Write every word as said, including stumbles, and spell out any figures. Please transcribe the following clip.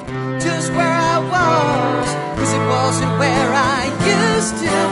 just where I was, 'cause it wasn't where I used to